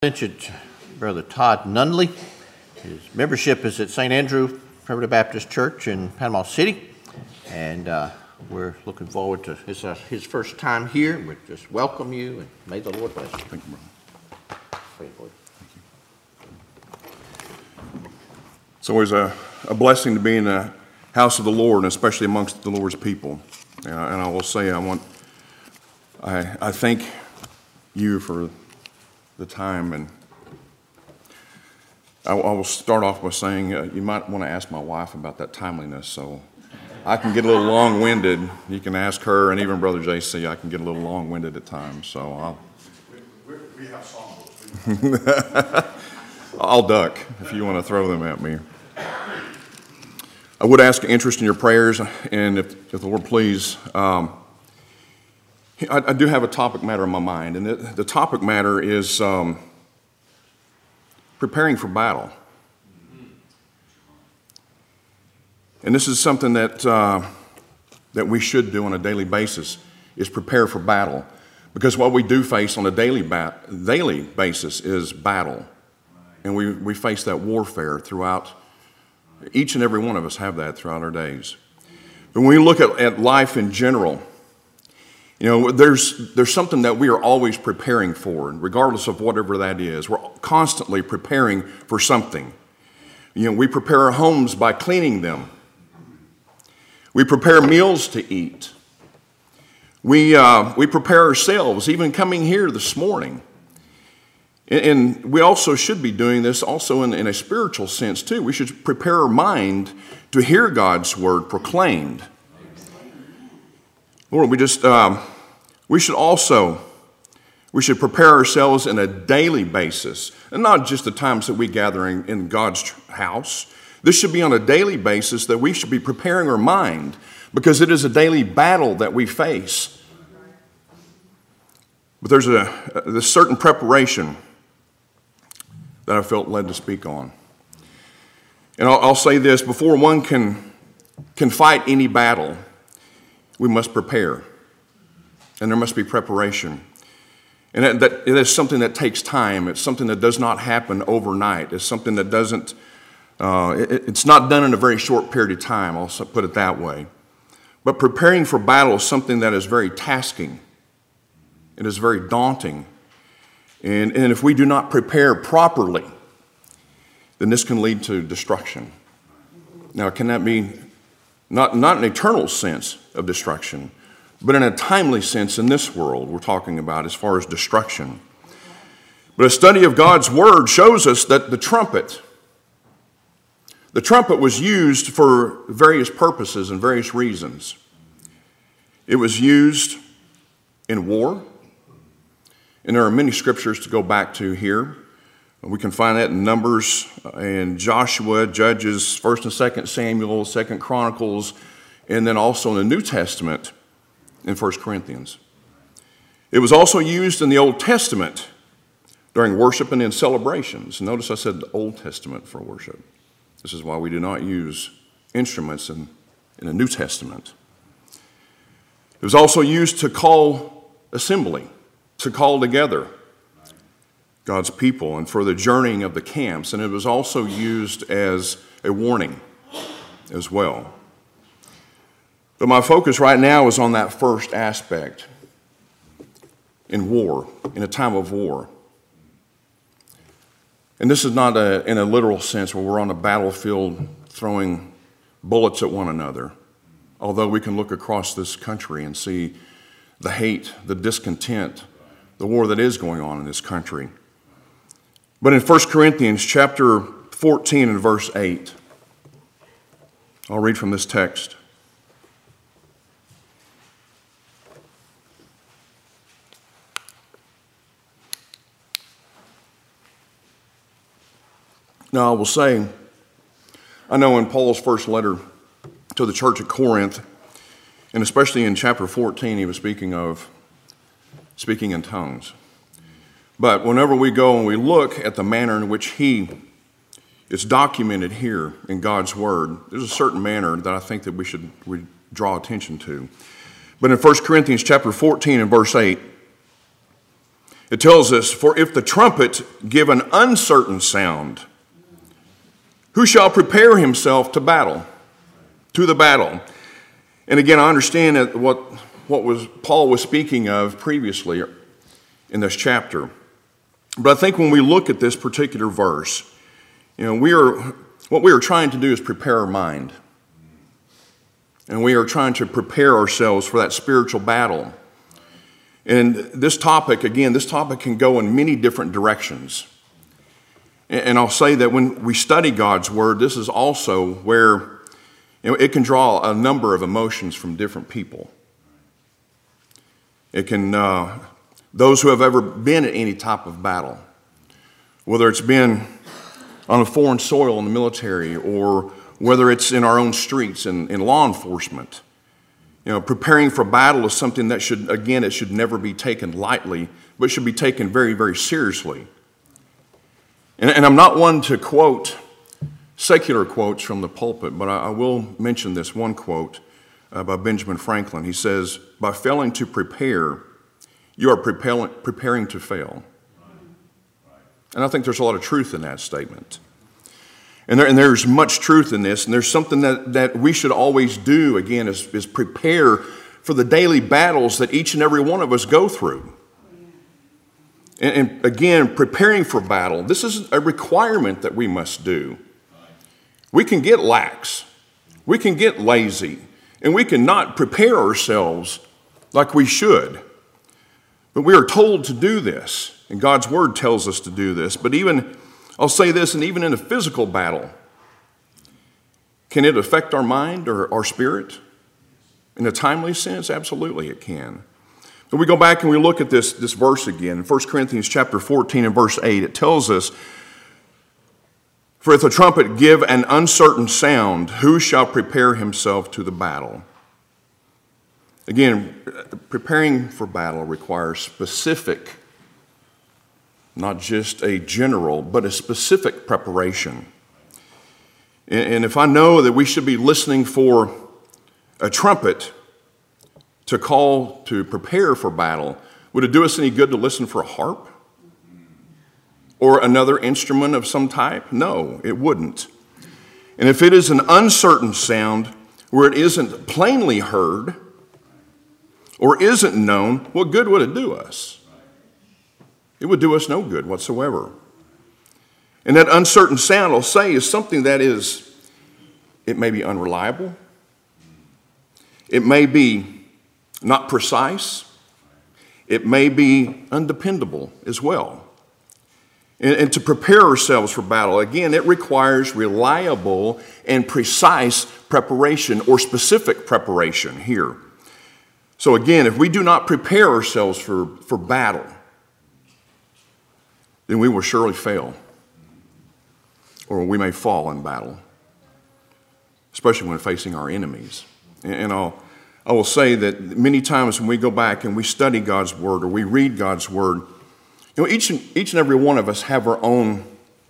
Mentioned Brother Todd Nunley. His membership is at St. Andrew Primitive Baptist Church in Panama City, and we're looking forward to his first time here. We just welcome you, and may the Lord bless you. Thank you, brother. It's always a blessing to be in the house of the Lord, and especially amongst the Lord's people. And I will say, I thank you for the time, and I will start off by saying you might want to ask my wife about that timeliness, so I can get a little long-winded. You can ask her, and even Brother JC, I can get a little long-winded at times, so We have songs. I'll duck if you want to throw them at me. I would ask interest in your prayers, and if the Lord please, I do have a topic matter in my mind, and the topic matter is preparing for battle. And this is something that we should do on a daily basis, is prepare for battle. Because what we do face on a daily basis is battle. And we face that warfare throughout. Each and every one of us have that throughout our days. But when we look at life in general, you know, there's something that we are always preparing for, regardless of whatever that is. We're constantly preparing for something. You know, we prepare our homes by cleaning them. We prepare meals to eat. We prepare ourselves, even coming here this morning. And we also should be doing this also in a spiritual sense too. We should prepare our mind to hear God's word proclaimed. Lord, we should prepare ourselves on a daily basis, and not just the times that we gather in God's house. This should be on a daily basis that we should be preparing our mind, because it is a daily battle that we face. But there's a certain preparation that I felt led to speak on. And I'll say this, before one can fight any battle, we must prepare. And there must be preparation. And that it is something that takes time. It's something that does not happen overnight. It's something that doesn't, it's not done in a very short period of time, I'll put it that way. But preparing for battle is something that is very tasking. It is very daunting. And if we do not prepare properly, then this can lead to destruction. Now, can that be not an eternal sense of destruction, but in a timely sense in this world we're talking about as far as destruction. But a study of God's word shows us that the trumpet was used for various purposes and various reasons. It was used in war, and there are many scriptures to go back to here. We can find that in Numbers and Joshua, Judges, 1st and 2nd Samuel, 2nd Chronicles, and then also in the New Testament in 1 Corinthians. It was also used in the Old Testament during worship and in celebrations. Notice I said the Old Testament for worship. This is why we do not use instruments in the New Testament. It was also used to call assembly, to call together God's people and for the journeying of the camps. And it was also used as a warning as well. But my focus right now is on that first aspect in war, in a time of war. And this is not in a literal sense where we're on a battlefield throwing bullets at one another, although we can look across this country and see the hate, the discontent, the war that is going on in this country. But in 1 Corinthians chapter 14 and verse 8, I'll read from this text. Now, I will say, I know in Paul's first letter to the church at Corinth, and especially in chapter 14, he was speaking in tongues. But whenever we go and we look at the manner in which it's documented here in God's Word, there's a certain manner that I think that we draw attention to. But in 1 Corinthians chapter 14 and verse 8, It tells us, for if the trumpet give an uncertain sound, who shall prepare himself to battle, to the battle? And again, I understand that what Paul was speaking of previously in this chapter. But I think when we look at this particular verse, what we are trying to do is prepare our mind. And we are trying to prepare ourselves for that spiritual battle. And this topic can go in many different directions. And I'll say that when we study God's Word, this is also where it can draw a number of emotions from different people. It can, those who have ever been at any type of battle, whether it's been on a foreign soil in the military or whether it's in our own streets in law enforcement. Preparing for battle is something that it should never be taken lightly, but should be taken very, very seriously. And I'm not one to quote secular quotes from the pulpit, but I will mention this one quote by Benjamin Franklin. He says, "By failing to prepare, you are preparing to fail." And I think there's a lot of truth in that statement. And there's much truth in this, and there's something that we should always do, again, is prepare for the daily battles that each and every one of us go through. And again, preparing for battle, this is a requirement that we must do. We can get lax, we can get lazy, and we cannot prepare ourselves like we should. But we are told to do this, and God's Word tells us to do this. But I'll say this, and even in a physical battle, can it affect our mind or our spirit? In a timely sense, absolutely it can. When we go back and we look at this verse again, in 1 Corinthians chapter 14 and verse 8, it tells us, "For if the trumpet give an uncertain sound, who shall prepare himself to the battle?" Again, preparing for battle requires specific, not just a general, but a specific preparation. And if I know that we should be listening for a trumpet to call to prepare for battle, would it do us any good to listen for a harp? Or another instrument of some type? No, it wouldn't. And if it is an uncertain sound where it isn't plainly heard or isn't known, what good would it do us? It would do us no good whatsoever. And that uncertain sound, I'll say, is something that it may be unreliable. It may be not precise. It may be undependable as well. And to prepare ourselves for battle, again, it requires reliable and precise preparation or specific preparation here. So again, if we do not prepare ourselves for battle, then we will surely fail, or we may fall in battle, especially when facing our enemies. And I will say that many times when we go back and we study God's Word or we read God's Word, each and every one of us have our own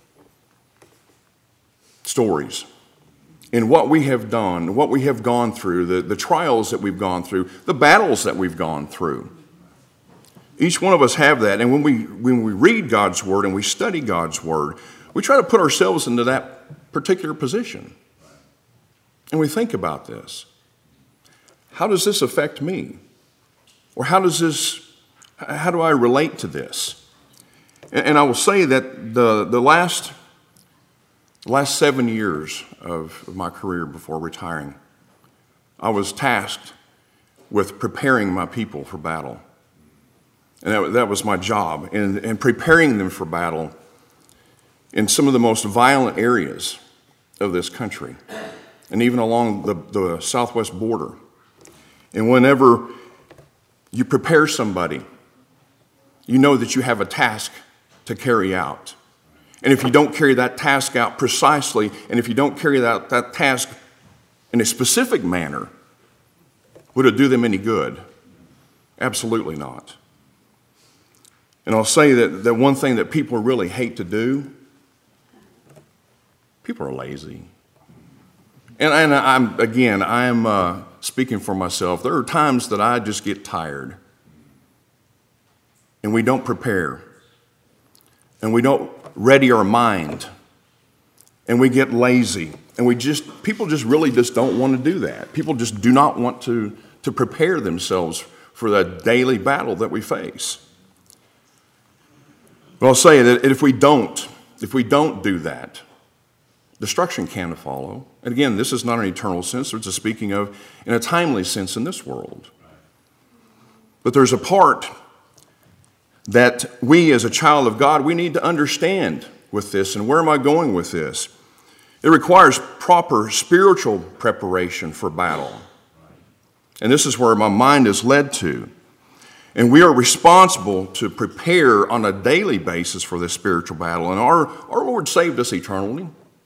stories in what we have done, what we have gone through, the trials that we've gone through, the battles that we've gone through. Each one of us have that, and when we read God's Word and we study God's Word, we try to put ourselves into that particular position. And we think about this. How does this affect me? Or how do I relate to this? And I will say that the last 7 years of my career before retiring, I was tasked with preparing my people for battle. And that was my job, and preparing them for battle in some of the most violent areas of this country, and even along the southwest border. And whenever you prepare somebody, you know that you have a task to carry out. And if you don't carry that task out precisely, and if you don't carry out that task in a specific manner, would it do them any good? Absolutely not. And I'll say that one thing that people really hate to do, people are lazy. And I'm speaking for myself. There are times that I just get tired. and we don't prepare, and we don't ready our mind, and we get lazy, and people just really just don't want to do that. People just do not want to prepare themselves for the daily battle that we face. But I'll say that if we don't do that, destruction can follow. And again, this is not an eternal sense. It's a speaking of in a timely sense in this world. But there's a part that we as a child of God, we need to understand with this. And where am I going with this? It requires proper spiritual preparation for battle. And this is where my mind is led to. And we are responsible to prepare on a daily basis for this spiritual battle. And our Lord saved us eternally.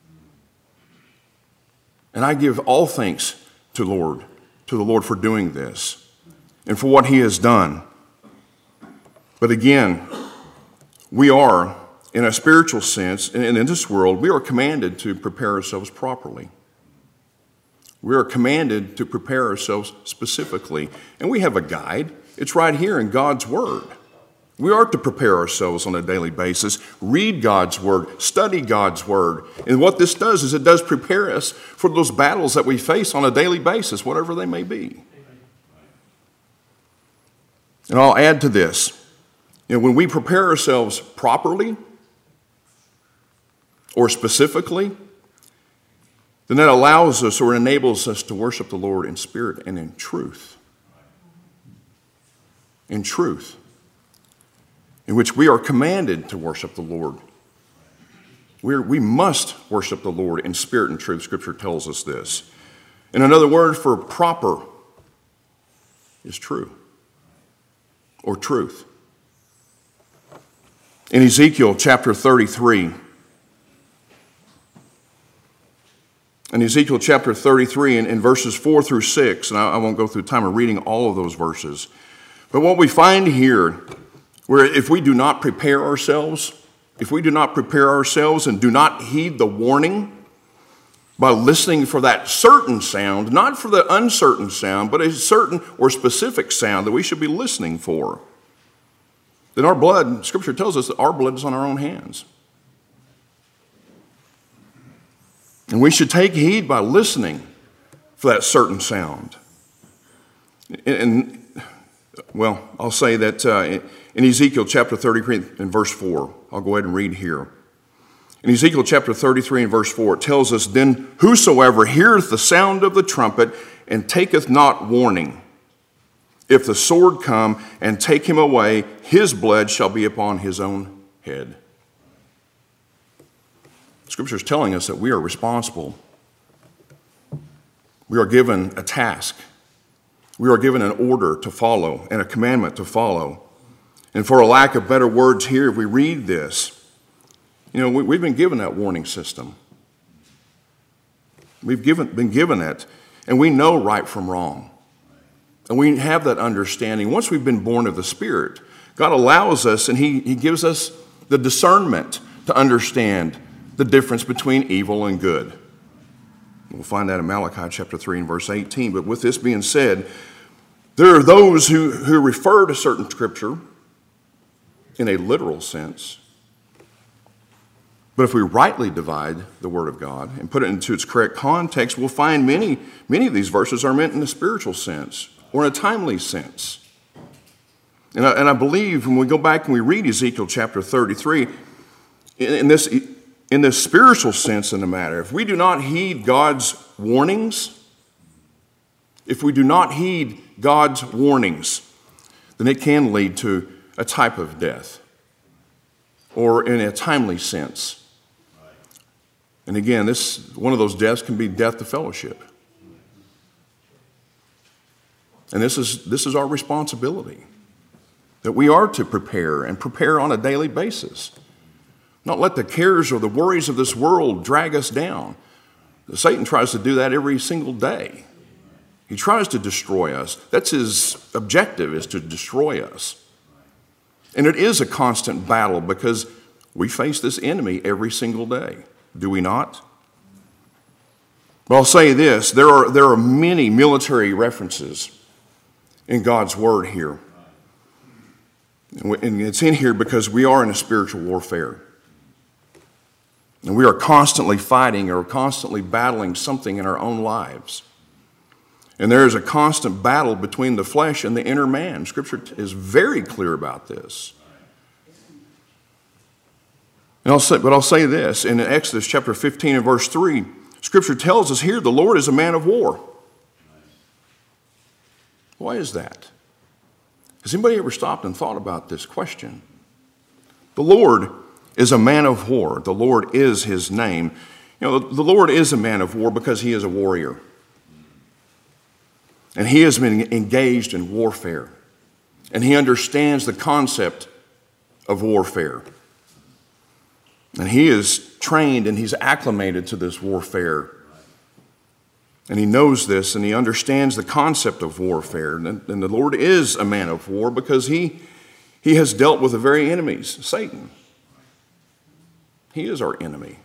And I give all thanks to the Lord for doing this and for what he has done. But again, we are, in a spiritual sense, and in this world, we are commanded to prepare ourselves properly. We are commanded to prepare ourselves specifically. And we have a guide. It's right here in God's Word. We are to prepare ourselves on a daily basis, read God's Word, study God's Word. And what this does is it does prepare us for those battles that we face on a daily basis, whatever they may be. And I'll add to this. When we prepare ourselves properly or specifically, then that allows us or enables us to worship the Lord in spirit and in truth. In truth. In which we are commanded to worship the Lord. We must worship the Lord in spirit and truth. Scripture tells us this. And another word for proper is true. Or truth. In Ezekiel chapter 33, in verses 4 through 6, and I won't go through time of reading all of those verses, but what we find here, where if we do not prepare ourselves and do not heed the warning by listening for that certain sound, not for the uncertain sound, but a certain or specific sound that we should be listening for, then our blood, Scripture tells us that our blood is on our own hands. And we should take heed by listening for that certain sound. Well, I'll say that in Ezekiel chapter 33 and verse 4, I'll go ahead and read here. In Ezekiel chapter 33 and verse 4, it tells us, "Then whosoever heareth the sound of the trumpet and taketh not warning, if the sword come and take him away, his blood shall be upon his own head." Scripture is telling us that we are responsible. We are given a task. We are given an order to follow and a commandment to follow. And for a lack of better words here, if we read this, we've been given that warning system. We've been given it, and we know right from wrong. And we have that understanding. Once we've been born of the Spirit, God allows us, and He gives us the discernment to understand the difference between evil and good. We'll find that in Malachi chapter 3 and verse 18. But with this being said, there are those who refer to certain Scripture in a literal sense. But if we rightly divide the Word of God and put it into its correct context, we'll find many of these verses are meant in a spiritual sense or in a timely sense. And I believe when we go back and we read Ezekiel chapter 33, in this spiritual sense in the matter, if we do not heed God's warnings, then it can lead to a type of death, or in a timely sense. And again, one of those deaths can be death to fellowship. And this is our responsibility, that we are to prepare on a daily basis. Not let the cares or the worries of this world drag us down. Satan tries to do that every single day. He tries to destroy us. That's his objective, is to destroy us. And it is a constant battle because we face this enemy every single day. Do we not? But I'll say this, there are many military references in God's Word here. And it's in here because we are in a spiritual warfare. And we are constantly fighting or constantly battling something in our own lives. And there is a constant battle between the flesh and the inner man. Scripture is very clear about this. And I'll say this, in Exodus chapter 15 and verse 3, Scripture tells us here the Lord is a man of war. Why is that? Has anybody ever stopped and thought about this question? The Lord is a man of war. The Lord is his name. You know, the Lord is a man of war because he is a warrior. And he has been engaged in warfare. And he understands the concept of warfare. And he is trained and he's acclimated to this warfare. And he knows this and he understands the concept of warfare. And the Lord is a man of war because he has dealt with the very enemies, Satan. He is our enemy.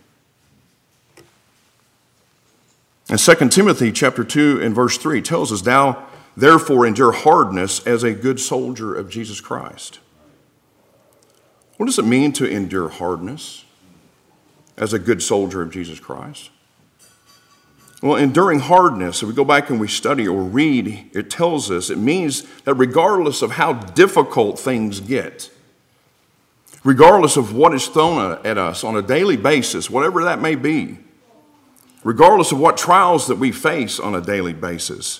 And 2 Timothy chapter 2 and verse 3 tells us, "Thou therefore endure hardness as a good soldier of Jesus Christ." What does it mean to endure hardness as a good soldier of Jesus Christ? Well, enduring hardness, if we go back and we study or read, it tells us it means that regardless of how difficult things get, regardless of what is thrown at us on a daily basis, whatever that may be, regardless of what trials that we face on a daily basis,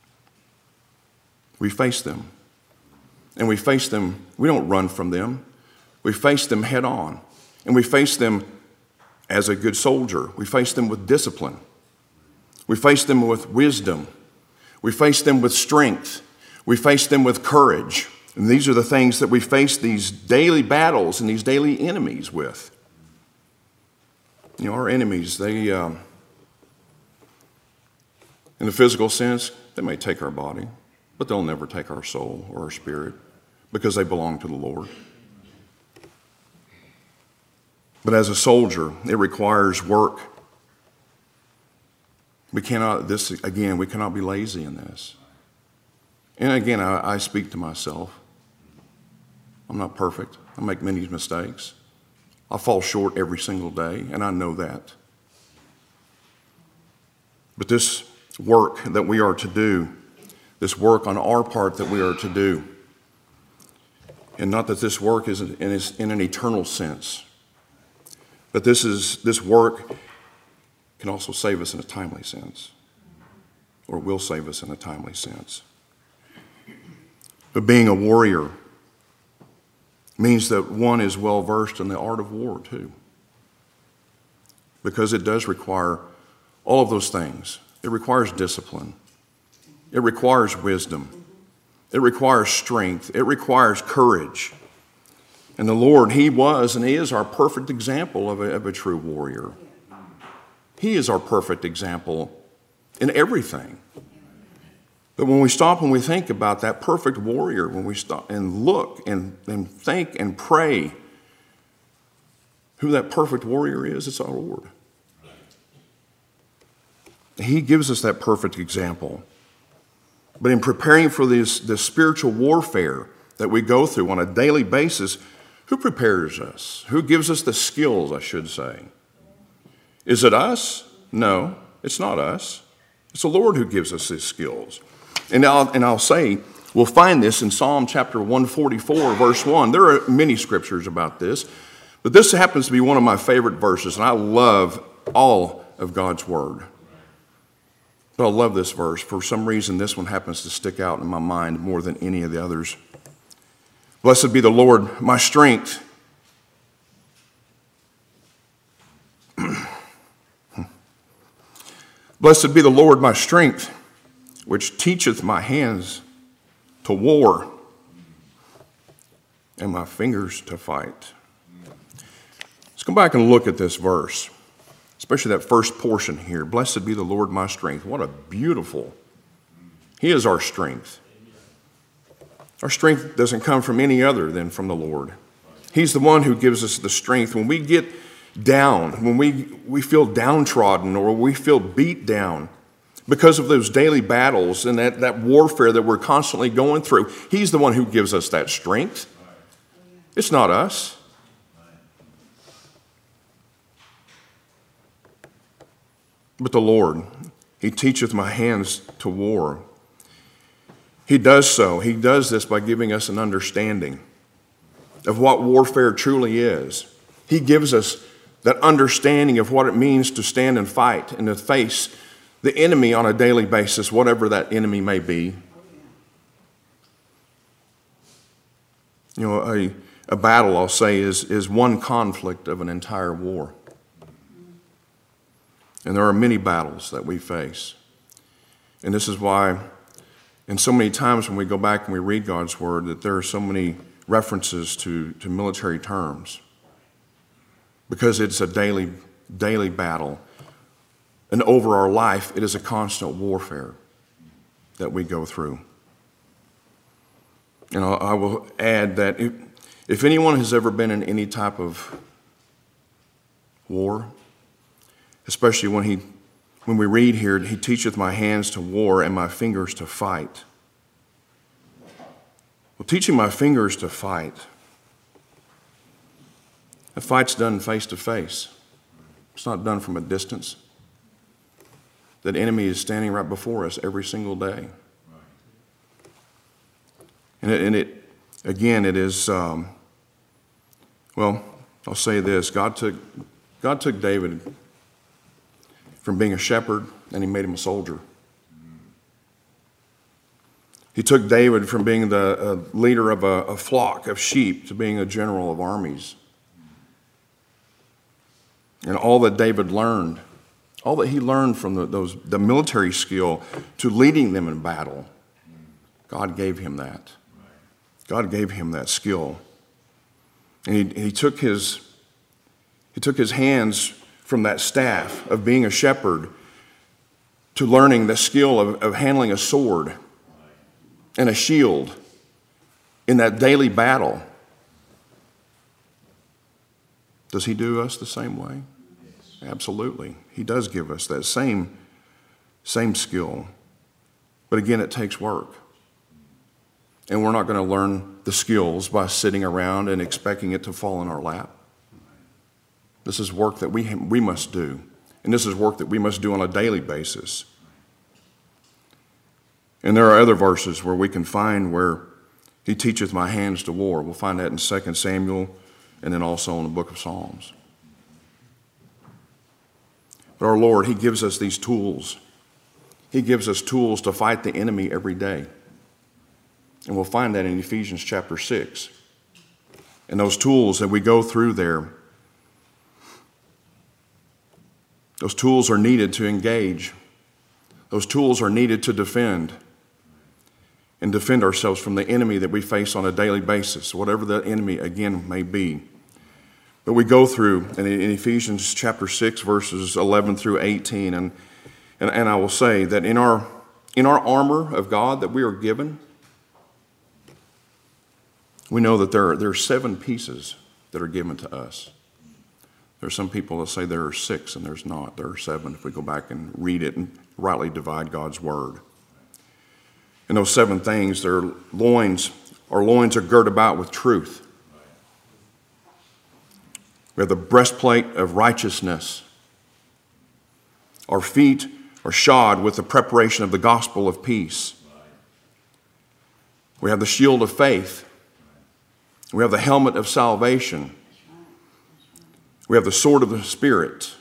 we face them. And we face them, we don't run from them. We face them head on. And we face them as a good soldier. We face them with discipline. We face them with wisdom. We face them with strength. We face them with courage. And these are the things that we face these daily battles and these daily enemies with. You know, our enemies, they, in the physical sense, they may take our body, but they'll never take our soul or our spirit because they belong to the Lord. But as a soldier, it requires work. We cannot be lazy in this. And again, I speak to myself. I'm not perfect. I make many mistakes. I fall short every single day, and I know that. But this work that we are to do, this work on our part that we are to do, and not that this work is in an eternal sense, but this work can also save us in a timely sense, or will save us in a timely sense. But being a warrior means that one is well versed in the art of war too, because it does require all of those things. It requires discipline. It requires wisdom. It requires strength. It requires courage. And the Lord, he was and he is our perfect example of a true warrior. He is our perfect example in everything. But when we stop and we think about that perfect warrior, when we stop and look and think and pray who that perfect warrior is, it's our Lord. He gives us that perfect example. But in preparing for this spiritual warfare that we go through on a daily basis, who prepares us? Who gives us the skills, I should say? Is it us? No, it's not us. It's the Lord who gives us these skills. And I'll say, we'll find this in Psalm chapter 144, verse 1. There are many scriptures about this, but this happens to be one of my favorite verses, and I love all of God's word. But I love this verse. For some reason, this one happens to stick out in my mind more than any of the others. Blessed be the Lord, my strength. Blessed be the Lord, my strength, which teacheth my hands to war and my fingers to fight. Let's go back and look at this verse, especially that first portion here. Blessed be the Lord, my strength. What a beautiful. He is our strength. Our strength doesn't come from any other than from the Lord. He's the one who gives us the strength. When we get down, when we feel downtrodden or we feel beat down because of those daily battles and that warfare that we're constantly going through, he's the one who gives us that strength. It's not us. But the Lord, He teacheth my hands to war. He does so. He does this by giving us an understanding of what warfare truly is. He gives us that understanding of what it means to stand and fight and to face the enemy on a daily basis, whatever that enemy may be. You know, a battle, I'll say, is one conflict of an entire war. And there are many battles that we face. And this is why, and so many times when we go back and we read God's Word, that there are so many references to military terms. Because it's a daily battle. And over our life, it is a constant warfare that we go through. And I will add that if anyone has ever been in any type of war, especially when we read here, He teacheth my hands to war and my fingers to fight. Well, teaching my fingers to fight, the fight's done face to face. It's not done from a distance. That enemy is standing right before us every single day. And it again, it is, well, I'll say this. God took David from being a shepherd and He made him a soldier. He took David from being the leader of a flock of sheep to being a general of armies. And all that David learned, all that he learned from the military skill to leading them in battle, God gave him that. God gave him that skill. And he took his hands from that staff of being a shepherd to learning the skill of handling a sword and a shield in that daily battle. Does He do us the same way? Yes. Absolutely. He does give us that same skill. But again, it takes work. And we're not going to learn the skills by sitting around and expecting it to fall in our lap. This is work that we must do. And this is work that we must do on a daily basis. And there are other verses where we can find where He teacheth my hands to war. We'll find that in 2 Samuel and then also in the book of Psalms. But our Lord, He gives us these tools. He gives us tools to fight the enemy every day. And we'll find that in Ephesians chapter 6. And those tools that we go through there, those tools are needed to engage. Those tools are needed to defend and defend ourselves from the enemy that we face on a daily basis, whatever the enemy, again, may be. But we go through in Ephesians chapter 6, verses 11 through 18, and I will say that in our armor of God that we are given, we know that there are 7 pieces that are given to us. There are some people that say there are 6, and there's not. There are 7 if we go back and read it and rightly divide God's word. And those 7 things, our loins are girt about with truth. We have the breastplate of righteousness. Our feet are shod with the preparation of the gospel of peace. We have the shield of faith. We have the helmet of salvation. We have the sword of the Spirit.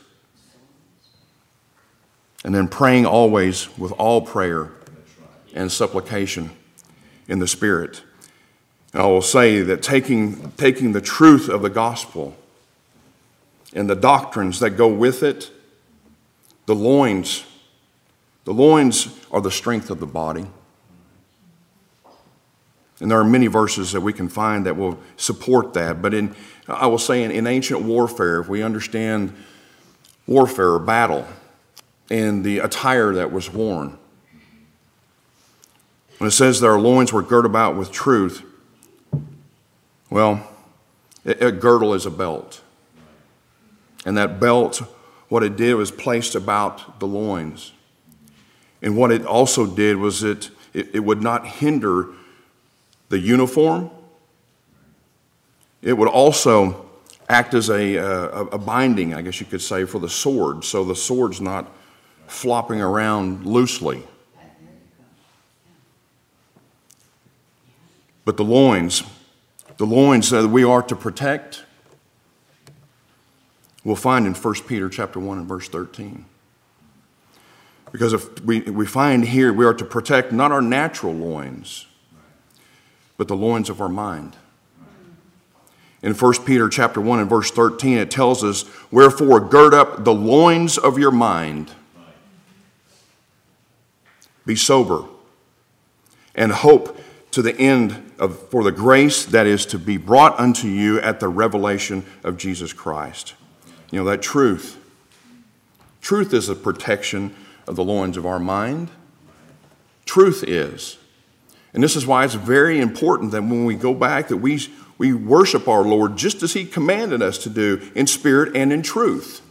And then praying always with all prayer and supplication in the Spirit. And I will say that taking the truth of the gospel and the doctrines that go with it, the loins are the strength of the body. And there are many verses that we can find that will support that. But I will say in ancient warfare, if we understand warfare or battle and the attire that was worn, when it says that our loins were girt about with truth, well, a girdle is a belt. And that belt, what it did was placed about the loins. And what it also did was it would not hinder the uniform It would also act as a binding, I guess you could say, for the sword, so the sword's not flopping around loosely. But the loins that we are to protect, we'll find in 1 Peter chapter 1 and verse 13. Because if we find here we are to protect not our natural loins, but the loins of our mind. In 1 Peter chapter 1 and verse 13, it tells us, "Wherefore gird up the loins of your mind. Be sober, and hope to the end for the grace that is to be brought unto you at the revelation of Jesus Christ." You know, that truth. Truth is a protection of the loins of our mind. Truth is. And this is why it's very important that when we go back that we worship our Lord just as he commanded us to do, in spirit and in truth.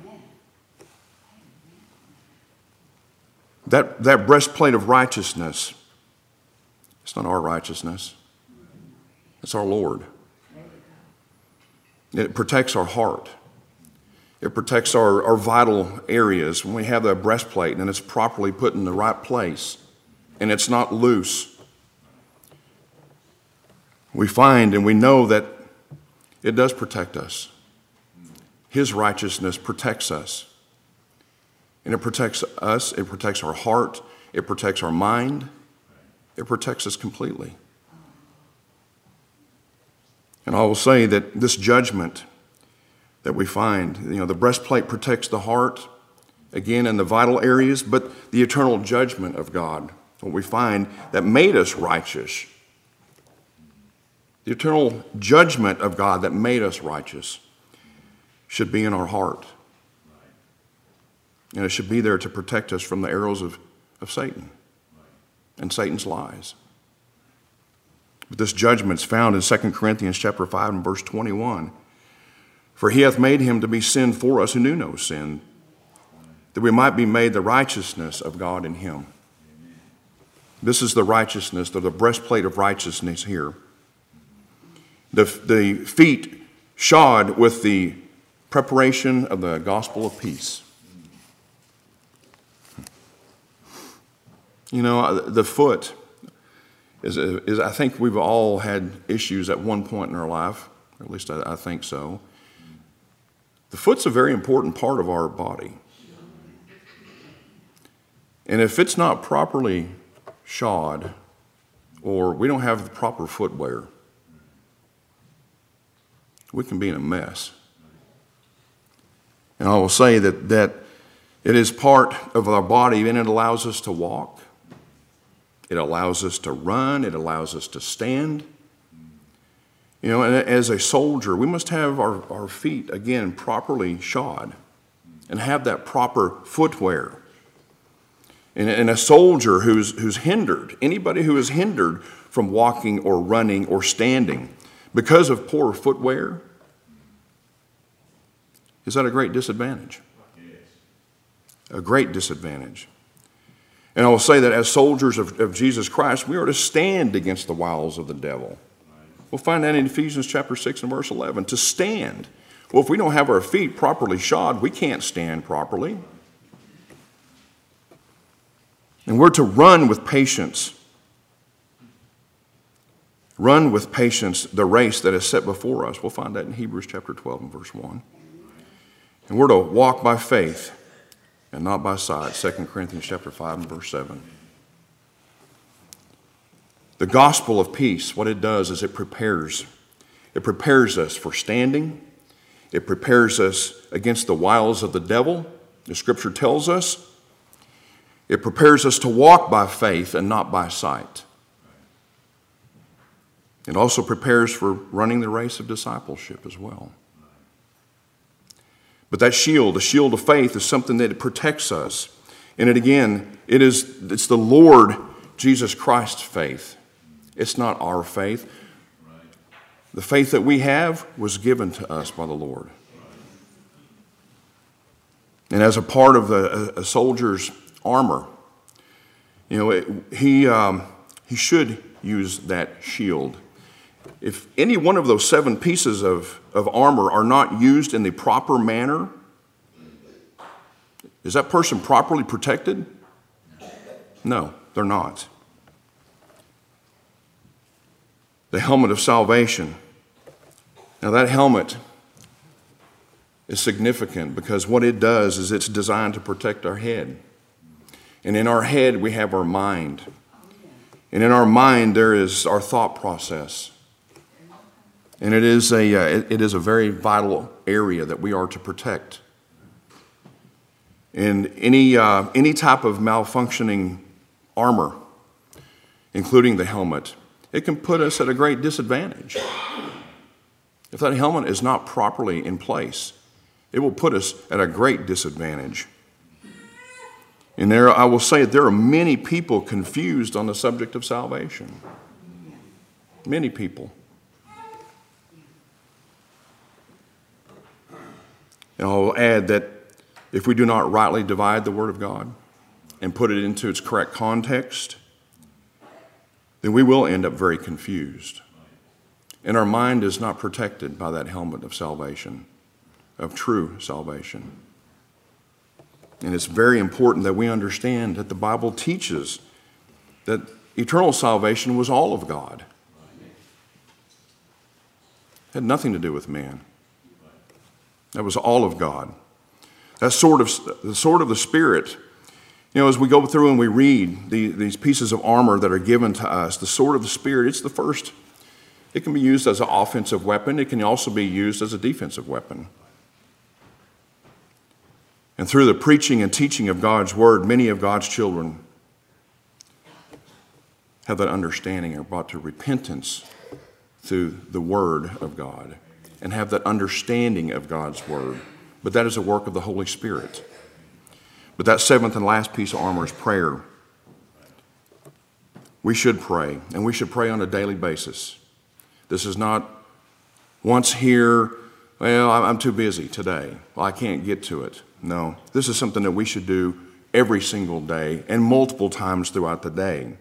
That breastplate of righteousness, it's not our righteousness. It's our Lord. It protects our heart. It protects our vital areas when we have that breastplate and it's properly put in the right place and it's not loose. We find and we know that it does protect us. His righteousness protects us. And it protects us, it protects our heart, it protects our mind, it protects us completely. And I will say that this judgment that we find, the breastplate protects the heart, again, in the vital areas, but the eternal judgment of God, what we find that made us righteous, the eternal judgment of God that made us righteous should be in our heart. And it should be there to protect us from the arrows of Satan and Satan's lies. But this judgment is found in 2 Corinthians chapter 5 and verse 21. "For he hath made him to be sin for us who knew no sin, that we might be made the righteousness of God in him." This is the righteousness, the breastplate of righteousness here. The feet shod with the preparation of the gospel of peace. The foot is I think we've all had issues at one point in our life, or at least I think so. The foot's a very important part of our body. And if it's not properly shod, or we don't have the proper footwear, we can be in a mess. And I will say that it is part of our body, and it allows us to walk. It allows us to run. It allows us to stand. And as a soldier, we must have our feet, again, properly shod and have that proper footwear. And a soldier who's hindered, anybody who is hindered from walking or running or standing because of poor footwear, is at a great disadvantage. A great disadvantage. And I will say that as soldiers of Jesus Christ, we are to stand against the wiles of the devil. We'll find that in Ephesians chapter 6 and verse 11, to stand. Well, if we don't have our feet properly shod, we can't stand properly. And we're to run with patience. Run with patience the race that is set before us. We'll find that in Hebrews chapter 12 and verse 1. And we're to walk by faith and not by sight. 2 Corinthians chapter 5 and verse 7. The gospel of peace, what it does is it prepares us for standing. It prepares us against the wiles of the devil. The scripture tells us. It prepares us to walk by faith and not by sight. It also prepares for running the race of discipleship as well. But that shield, the shield of faith, is something that it protects us. And it's the Lord Jesus Christ's faith. It's not our faith. The faith that we have was given to us by the Lord. And as a part of a soldier's armor, he should use that shield. if any one of those 7 pieces of armor are not used in the proper manner, is that person properly protected? No, they're not. The helmet of salvation. Now that helmet is significant because what it does is it's designed to protect our head. And in our head we have our mind. And in our mind there is our thought process. And it is a very vital area that we are to protect. And any type of malfunctioning armor, including the helmet, it can put us at a great disadvantage. If that helmet is not properly in place, it will put us at a great disadvantage. And I will say there are many people confused on the subject of salvation. Many people. And I'll add that if we do not rightly divide the Word of God and put it into its correct context, then we will end up very confused. And our mind is not protected by that helmet of salvation, of true salvation. And it's very important that we understand that the Bible teaches that eternal salvation was all of God. It had nothing to do with man. That was all of God. That the sword of the Spirit. You know, as we go through and we read these pieces of armor that are given to us, the sword of the Spirit, it's the first. It can be used as an offensive weapon. It can also be used as a defensive weapon. And through the preaching and teaching of God's Word, many of God's children have that understanding, are brought to repentance through the Word of God and have that understanding of God's Word. But that is a work of the Holy Spirit. But that 7th and last piece of armor is prayer. We should pray, and we should pray on a daily basis. This is not once here, well, I'm too busy today. Well, I can't get to it. No, this is something that we should do every single day and multiple times throughout the day.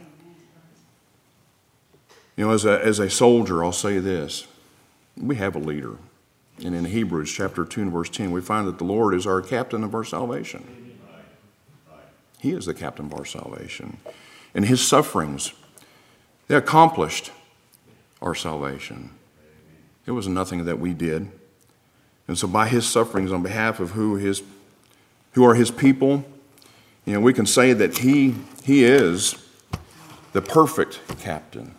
You know, as a soldier, I'll say this. We have a leader. And in Hebrews chapter 2 and verse 10, we find that the Lord is our captain of our salvation. He is the captain of our salvation. And his sufferings, they accomplished our salvation. It was nothing that we did. And so by his sufferings on behalf of who are his people, you know, we can say that he is the perfect captain.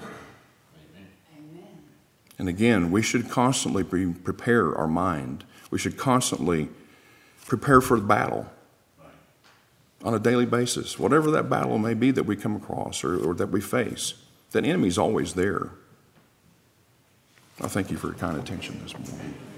And again, we should constantly prepare our mind. We should constantly prepare for the battle on a daily basis. Whatever that battle may be that we come across or that we face, that enemy's always there. I thank you for your kind attention this morning.